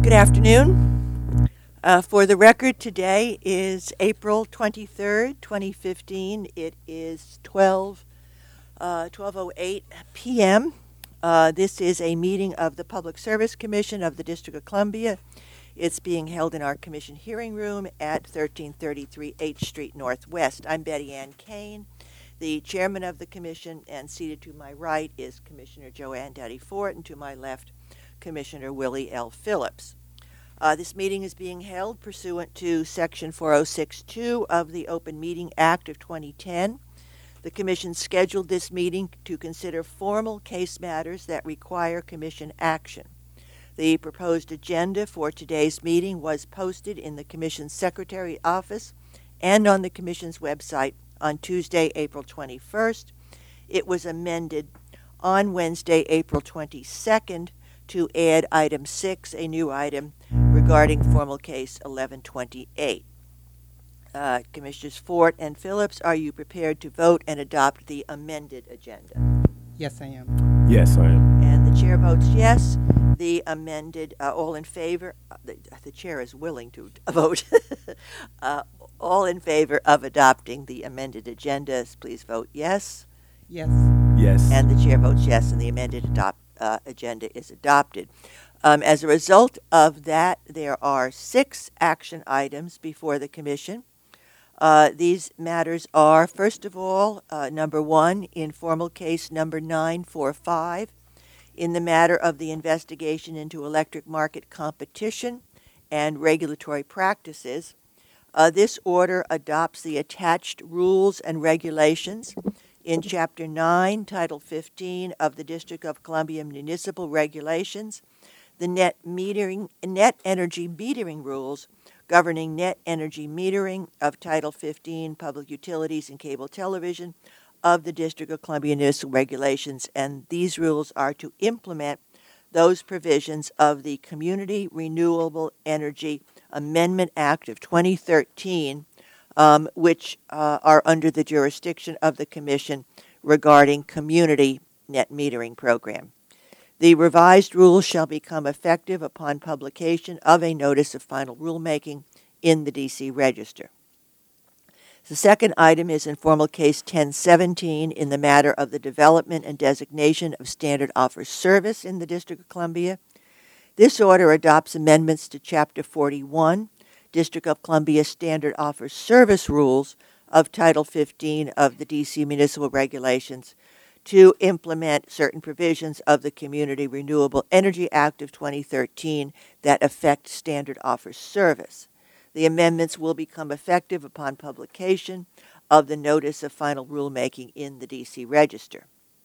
Good afternoon. For the record, today is April 23rd, 2015. It is 12:08 p.m. This is a meeting of the Public Service Commission of the District of Columbia. It's being held in our commission hearing room at 1333 H Street Northwest. I'm Betty Ann Kane, the chairman of the commission, and seated to my right is Commissioner Joanne Dowdy Fort, and to my left, Commissioner Willie L. Phillips. This meeting is being held pursuant to Section 4062 of the Open Meeting Act of 2010. The Commission scheduled this meeting to consider formal case matters that require Commission action. The proposed agenda for today's meeting was posted in the Commission's Secretary office and on the Commission's website on Tuesday, April 21st. It was amended on Wednesday, April 22nd, to add item 6, a new item regarding formal case 1128. Commissioners Fort and Phillips, are you prepared to vote and adopt the amended agenda? Yes, I am. Yes, I am. And the chair votes yes. The amended, all in favor, the chair is willing to vote. All in favor of adopting the amended agenda, please vote yes. Yes. Yes. And the chair votes yes, and the amended agenda is adopted. As a result of that, there are 6 action items before the Commission. These matters are, first of all, number 1, informal case number 945, in the matter of the investigation into electric market competition and regulatory practices. This order adopts the attached rules and regulations in Chapter 9, Title 15 of the District of Columbia Municipal Regulations, the net energy metering rules governing net energy metering of Title 15 Public Utilities and Cable Television of the District of Columbia Municipal Regulations, and these rules are to implement those provisions of the Community Renewable Energy Amendment Act of 2013, which are under the jurisdiction of the Commission regarding community net metering program. The revised rules shall become effective upon publication of a notice of final rulemaking in the D.C. Register. The second item is informal case 1017 in the matter of the development and designation of standard offer service in the District of Columbia. This order adopts amendments to Chapter 41, District of Columbia Standard Offer Service Rules of Title 15 of the D.C. Municipal Regulations to implement certain provisions of the Community Renewable Energy Act of 2013 that affect standard offer service. The amendments will become effective upon publication of the Notice of Final Rulemaking in the D.C. Register.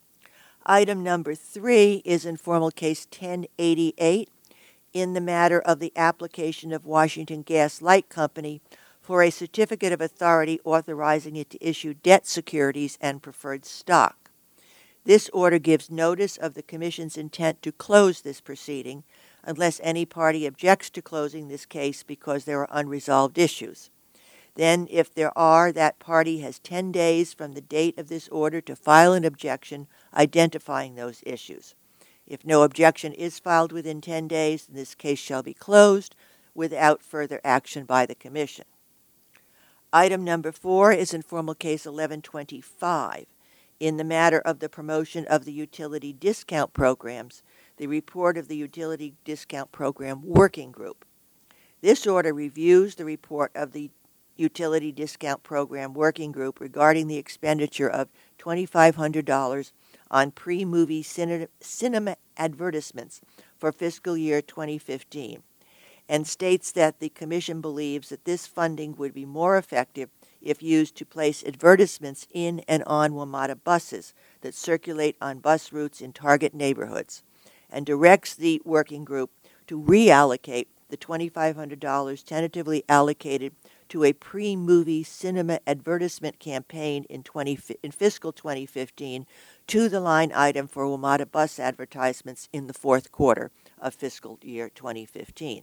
Item number 3 is informal case 1088 in the matter of the application of Washington Gas Light Company for a certificate of authority authorizing it to issue debt securities and preferred stock. This order gives notice of the Commission's intent to close this proceeding unless any party objects to closing this case because there are unresolved issues. Then, if there are, that party has 10 days from the date of this order to file an objection identifying those issues. If no objection is filed within 10 days, then this case shall be closed without further action by the Commission. Item number 4 is informal case 1125. In the matter of the promotion of the utility discount programs, the report of the Utility Discount Program Working Group. This order reviews the report of the Utility Discount Program Working Group regarding the expenditure of $2,500 on pre-movie cinema advertisements for fiscal year 2015, and states that the Commission believes that this funding would be more effective if used to place advertisements in and on WMATA buses that circulate on bus routes in target neighborhoods, and directs the working group to reallocate the $2,500 tentatively allocated to a pre-movie cinema advertisement campaign in fiscal 2015 to the line item for WMATA bus advertisements in the fourth quarter of fiscal year 2015.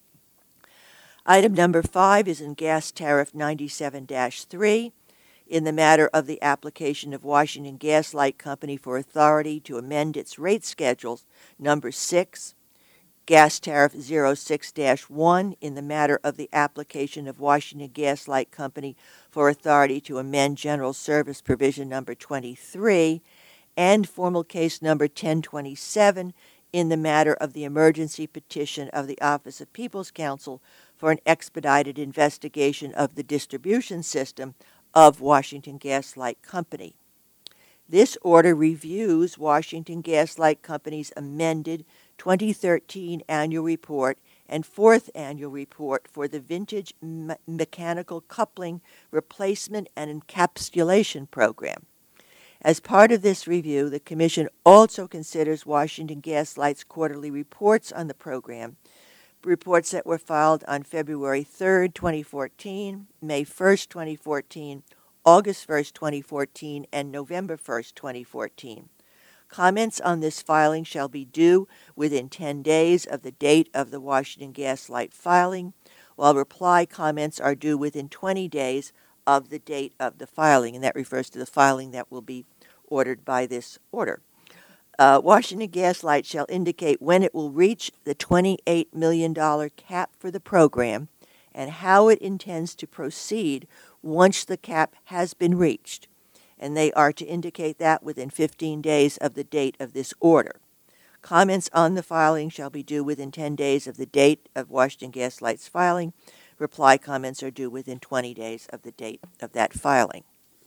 Item number 5 is in Gas Tariff 97-3 in the matter of the application of Washington Gas Light Company for authority to amend its rate schedules, number 6, Gas Tariff 06-1 in the matter of the application of Washington Gas Light Company for authority to amend General Service Provision Number 23, and formal case number 1027 in the matter of the emergency petition of the Office of People's Counsel for an expedited investigation of the distribution system of Washington Gas Light Company. This order reviews Washington Gas Light Company's amended 2013 annual report and fourth annual report for the vintage mechanical coupling replacement and encapsulation program. As part of this review, the Commission also considers Washington Gas Light's quarterly reports on the program, reports that were filed on February 3rd, 2014, May 1st, 2014, August 1st, 2014, and November 1st, 2014. Comments on this filing shall be due within 10 days of the date of the Washington Gas Light filing, while reply comments are due within 20 days of the date of the filing, and that refers to the filing that will be ordered by this order. Washington Gas Light shall indicate when it will reach the $28 million cap for the program and how it intends to proceed once the cap has been reached, and they are to indicate that within 15 days of the date of this order. Comments on the filing shall be due within 10 days of the date of Washington Gas Light's filing. Reply comments are due within 20 days of the date of that filing.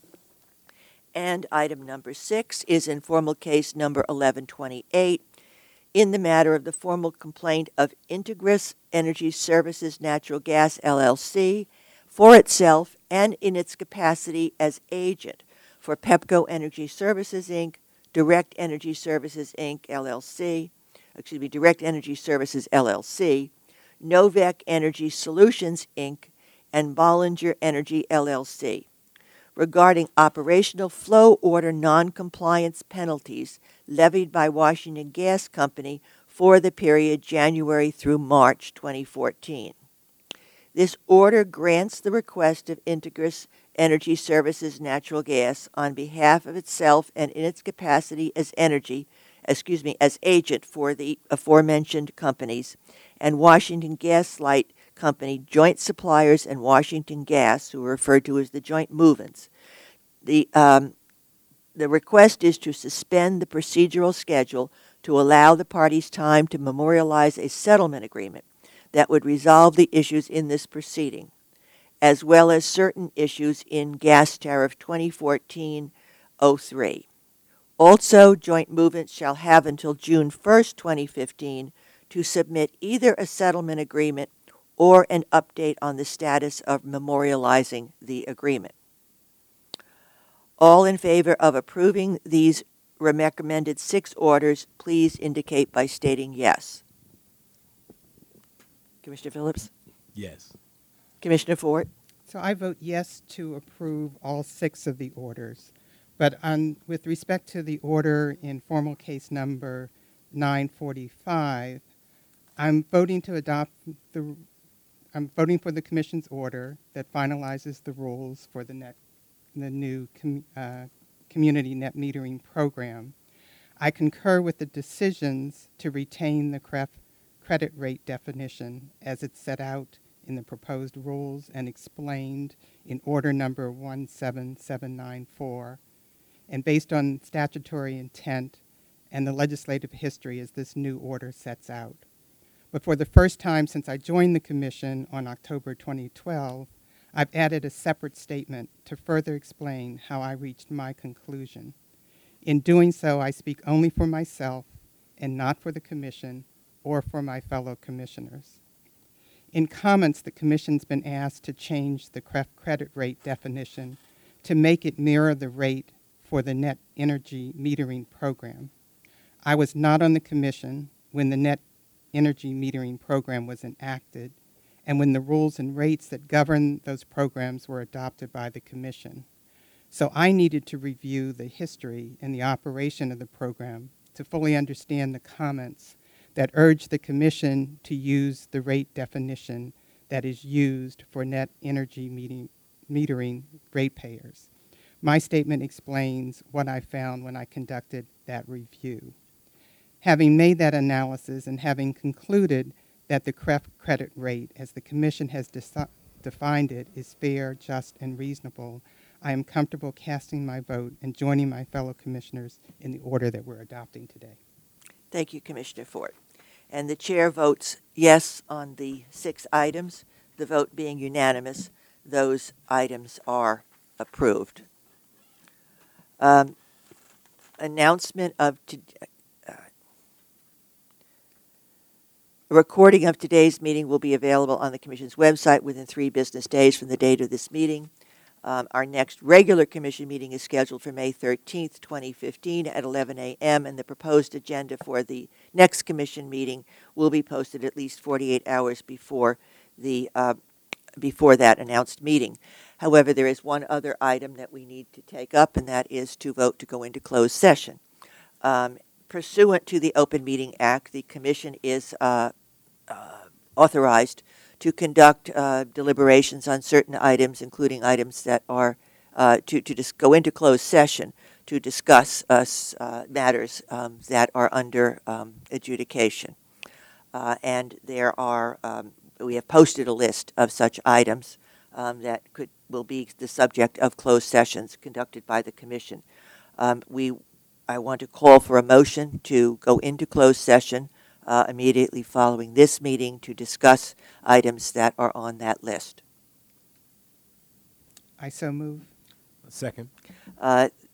And item number 6 is informal case number 1128 in the matter of the formal complaint of Integris Energy Services Natural Gas, LLC, for itself and in its capacity as agent for Pepco Energy Services, Inc., Direct Energy Services, Inc., Direct Energy Services, LLC, Novec Energy Solutions, Inc., and Bollinger Energy, LLC, regarding operational flow order noncompliance penalties levied by Washington Gas Company for the period January through March 2014. This order grants the request of Integris Energy Services Natural Gas on behalf of itself and in its capacity as as agent for the aforementioned companies, and Washington Gas Light Company joint suppliers and Washington Gas, who are referred to as the joint movements. The request is to suspend the procedural schedule to allow the parties time to memorialize a settlement agreement that would resolve the issues in this proceeding, as well as certain issues in Gas Tariff 2014-03. Also, joint movements shall have until June 1st, 2015 to submit either a settlement agreement or an update on the status of memorializing the agreement. All in favor of approving these recommended 6 orders, please indicate by stating yes. Commissioner Phillips? Yes. Commissioner Fort? So I vote yes to approve all 6 of the orders. But with respect to the order in formal case number 945, I'm voting for the Commission's order that finalizes the rules for the new community net metering program. I concur with the decisions to retain the credit rate definition as it's set out in the proposed rules and explained in order number 17794, and based on statutory intent and the legislative history as this new order sets out. But for the first time since I joined the Commission on October 2012, I've added a separate statement to further explain how I reached my conclusion. In doing so, I speak only for myself and not for the Commission or for my fellow commissioners. In comments, the Commission's been asked to change the credit rate definition to make it mirror the rate for the net energy metering program. I was not on the Commission when the net energy metering program was enacted and when the rules and rates that govern those programs were adopted by the Commission. So I needed to review the history and the operation of the program to fully understand the comments that urge the Commission to use the rate definition that is used for net energy metering ratepayers. My statement explains what I found when I conducted that review. Having made that analysis and having concluded that the CREF credit rate, as the Commission has defined it, is fair, just, and reasonable, I am comfortable casting my vote and joining my fellow commissioners in the order that we're adopting today. Thank you, Commissioner Fort. And the chair votes yes on the 6 items. The vote being unanimous, those items are approved. Announcement of a recording of today's meeting will be available on the Commission's website within 3 business days from the date of this meeting. Our next regular Commission meeting is scheduled for May 13th, 2015 at 11 a.m., and the proposed agenda for the next Commission meeting will be posted at least 48 hours before that announced meeting. However, there is one other item that we need to take up, and that is to vote to go into closed session. Pursuant to the Open Meeting Act, the Commission is authorized to conduct deliberations on certain items, including items that are to just go into closed session to discuss matters that are under adjudication. And there are, we have posted a list of such items that will be the subject of closed sessions conducted by the Commission. I want to call for a motion to go into closed session immediately following this meeting to discuss items that are on that list. I so move. Second.